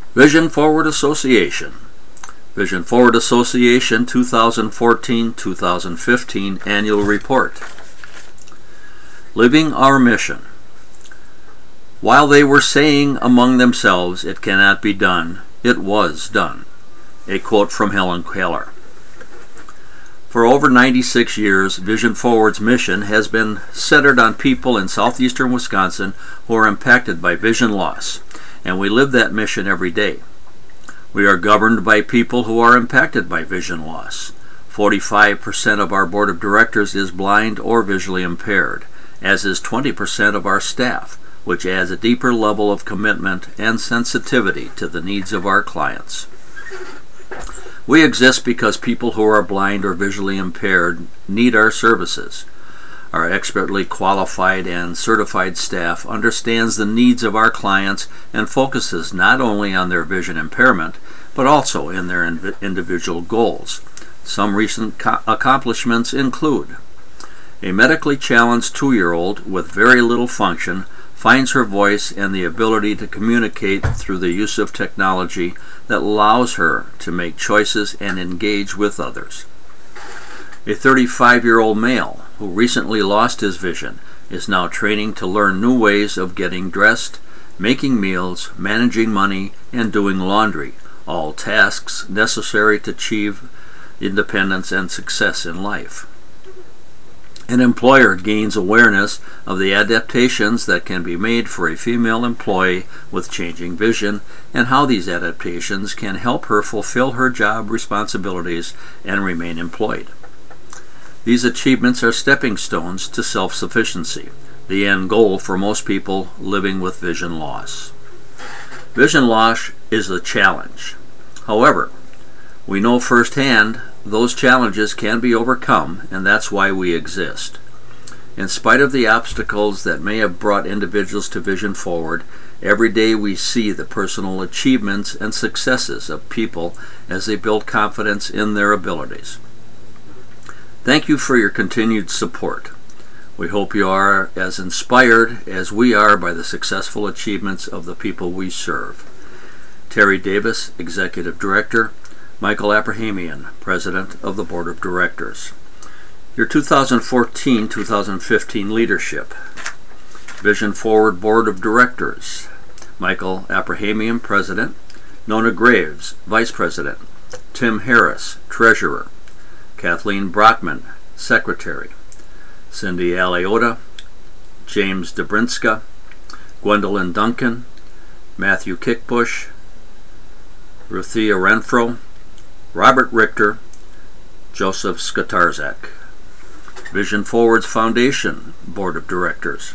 Vision Forward Association. Vision Forward Association 2014-2015 Annual Report. Living Our Mission. While they were saying among themselves, "It cannot be done," it was done. A quote from Helen Keller. For over 96 years, Vision Forward's mission has been centered on people in southeastern Wisconsin who are impacted by vision loss, and we live that mission every day. We are governed by people who are impacted by vision loss. 45% of our board of directors is blind or visually impaired, as is 20% of our staff, which adds a deeper level of commitment and sensitivity to the needs of our clients. We exist because people who are blind or visually impaired need our services. Our expertly qualified and certified staff understands the needs of our clients and focuses not only on their vision impairment, but also in their individual goals. Some recent accomplishments include: a medically challenged 2-year-old with very little function finds her voice and the ability to communicate through the use of technology that allows her to make choices and engage with others. A 35-year-old male who recently lost his vision is now training to learn new ways of getting dressed, making meals, managing money, and doing laundry, all tasks necessary to achieve independence and success in life. An employer gains awareness of the adaptations that can be made for a female employee with changing vision and how these adaptations can help her fulfill her job responsibilities and remain employed. These achievements are stepping stones to self-sufficiency, the end goal for most people living with vision loss. Vision loss is a challenge. However, we know firsthand those challenges can be overcome, and that's why we exist. In spite of the obstacles that may have brought individuals to Vision Forward, every day we see the personal achievements and successes of people as they build confidence in their abilities. Thank you for your continued support. We hope you are as inspired as we are by the successful achievements of the people we serve. Terry Davis, Executive Director. Michael Abrahamian, President of the Board of Directors. Your 2014-2015 leadership. Vision Forward Board of Directors. Michael Abrahamian, President. Nona Graves, Vice President. Tim Harris, Treasurer. Kathleen Brockman, Secretary. Cindy Aliota, James Dobrinska, Gwendolyn Duncan, Matthew Kickbush, Ruthia Renfro, Robert Richter, Joseph Skatarzak. Vision Forward's Foundation Board of Directors.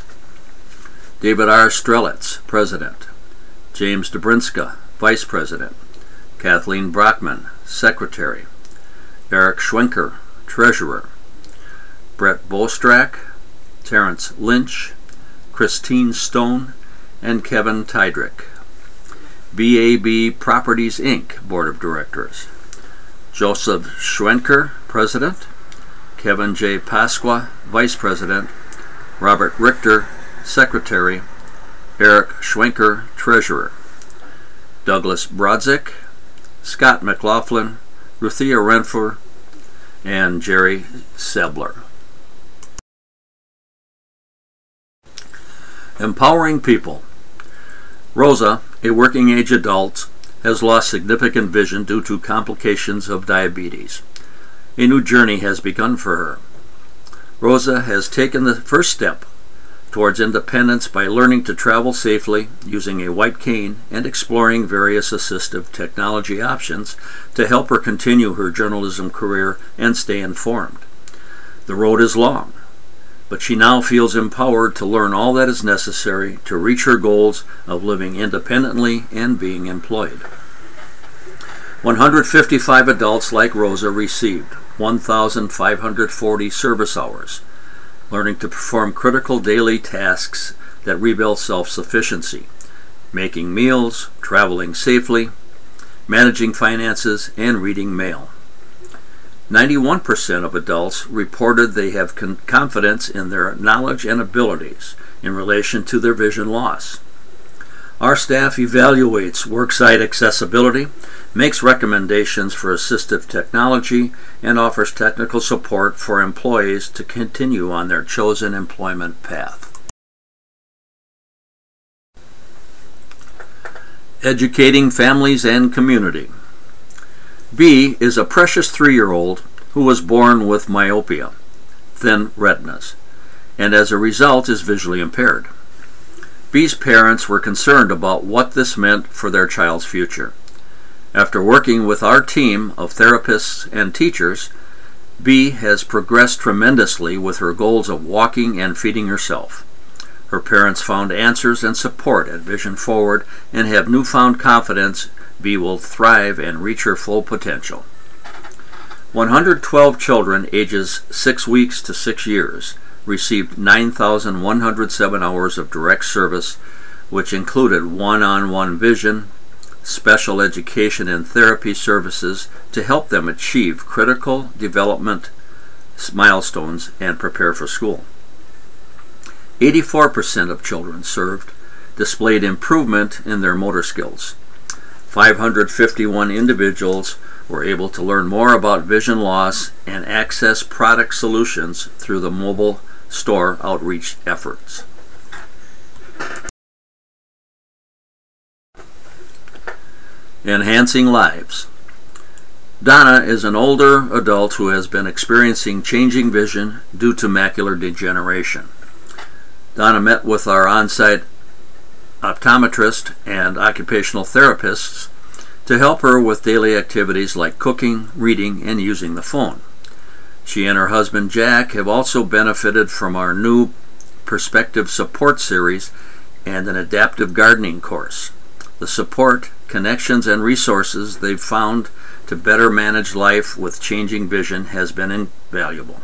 David R. Strelitz, President. James Dobrinska, Vice President. Kathleen Brockman, Secretary. Eric Schwenker, Treasurer. Brett Bostrak, Terrence Lynch, Christine Stone, and Kevin Tydrick. BAB Properties, Inc. Board of Directors. Joseph Schwenker, President. Kevin J. Pasqua, Vice President. Robert Richter, Secretary. Eric Schwenker, Treasurer. Douglas Brodzik, Scott McLaughlin, Ruthia Renfro, and Jerry Sebler. Empowering people. Rosa, a working-age adult, has lost significant vision due to complications of diabetes. A new journey has begun for her. Rosa has taken the first step towards independence by learning to travel safely, using a white cane, and exploring various assistive technology options to help her continue her journalism career and stay informed. The road is long, but she now feels empowered to learn all that is necessary to reach her goals of living independently and being employed. 155 adults like Rosa received 1,540 service hours, learning to perform critical daily tasks that rebuild self-sufficiency, making meals, traveling safely, managing finances, and reading mail. 91% of adults reported they have confidence in their knowledge and abilities in relation to their vision loss. Our Our staff evaluates worksite accessibility, makes recommendations for assistive technology, and offers technical support for employees to continue on their chosen employment path. Educating families and community. B is a precious 3-year-old who was born with myopia, thin retinas, and as a result is visually impaired. B's parents were concerned about what this meant for their child's future. After working with our team of therapists and teachers, B has progressed tremendously with her goals of walking and feeding herself. Her parents found answers and support at Vision Forward and have newfound confidence B will thrive and reach her full potential. 112 children ages 6 weeks to 6 years received 9,107 hours of direct service, which included one-on-one vision, special education and therapy services to help them achieve critical development milestones and prepare for school. 84% of children served displayed improvement in their motor skills. 551 individuals were able to learn more about vision loss and access product solutions through the mobile store outreach efforts. Enhancing lives. Donna is an older adult who has been experiencing changing vision due to macular degeneration. Donna met with our on-site optometrist and occupational therapists to help her with daily activities like cooking, reading, and using the phone. She and her husband Jack have also benefited from our new Perspective Support Series and an adaptive gardening course. The support, connections, and resources they've found to better manage life with changing vision has been invaluable.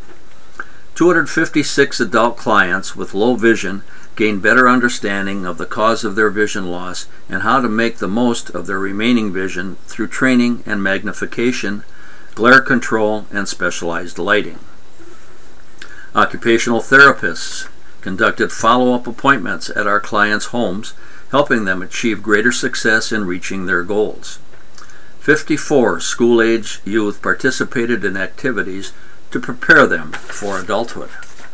256 adult clients with low vision gain better understanding of the cause of their vision loss and how to make the most of their remaining vision through training and magnification, glare control, and specialized lighting. Occupational therapists conducted follow-up appointments at our clients' homes, helping them achieve greater success in reaching their goals. 54 school-age youth participated in activities to prepare them for adulthood.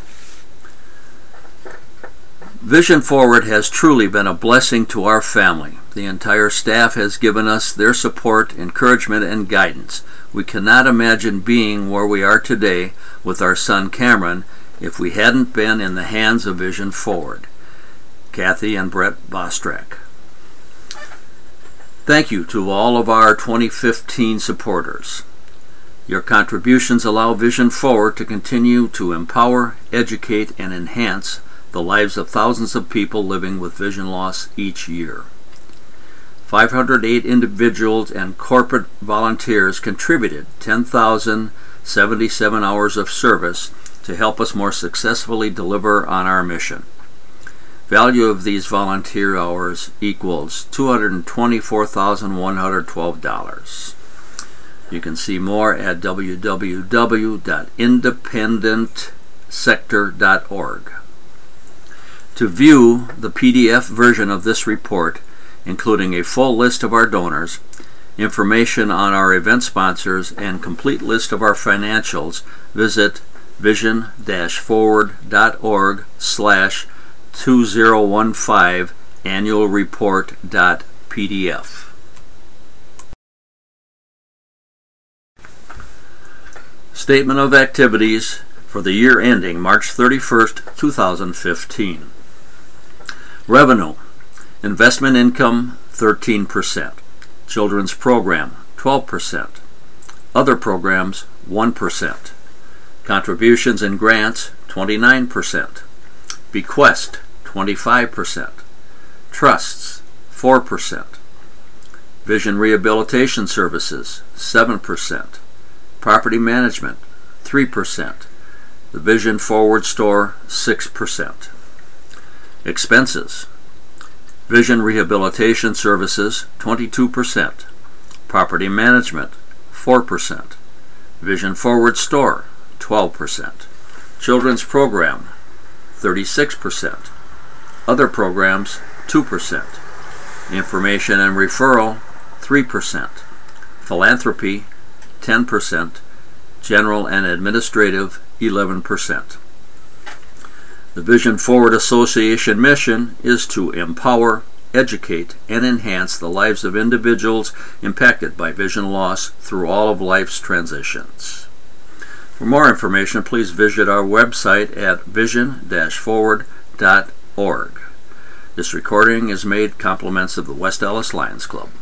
Vision Forward has truly been a blessing to our family. The entire staff has given us their support, encouragement, and guidance. We cannot imagine being where we are today with our son Cameron if we hadn't been in the hands of Vision Forward. Kathy and Brett Bostrak. Thank you to all of our 2015 supporters. Your contributions allow Vision Forward to continue to empower, educate, and enhance the lives of thousands of people living with vision loss each year. 508 individuals and corporate volunteers contributed 10,077 hours of service to help us more successfully deliver on our mission. Value of these volunteer hours equals $224,112. You can see more at www.independentsector.org. To view the PDF version of this report, including a full list of our donors, information on our event sponsors, and complete list of our financials, visit vision-forward.org/2015 annualreport.pdf. Statement of activities for the year ending March 31st, 2015. Revenue. Investment income 13%. Children's program 12%. Other programs 1%. Contributions and grants 29%. Bequest 25%. Trusts 4%. Vision rehabilitation services 7%. Property management 3%. The Vision Forward store 6%. Expenses. Vision rehabilitation services 22%. Property management 4%. Vision Forward store 12%. Children's program 36%. Other programs 2%. Information and referral, 3%. Philanthropy, 10%. General and administrative, 11%. The Vision Forward Association mission is to empower, educate, and enhance the lives of individuals impacted by vision loss through all of life's transitions. For more information, please visit our website at vision-forward.org. This recording is made compliments of the West Allis Lions Club.